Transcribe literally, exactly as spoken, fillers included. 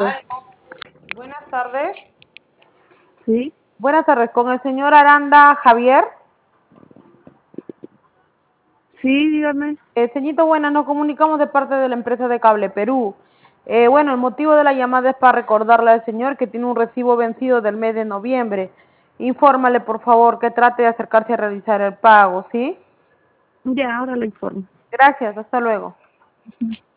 Ay, buenas tardes. Sí, Buenas tardes, con el señor Aranda Javier. sí, dígame. Eh, señorito, buenas, nos comunicamos de parte de la empresa de Cable Perú. Eh, bueno, el motivo de la llamada es para recordarle al señor que tiene un recibo vencido del mes de noviembre. Infórmale, por favor, que trate de acercarse a realizar el pago, ¿sí? Ya, ahora le informo. Gracias, hasta luego.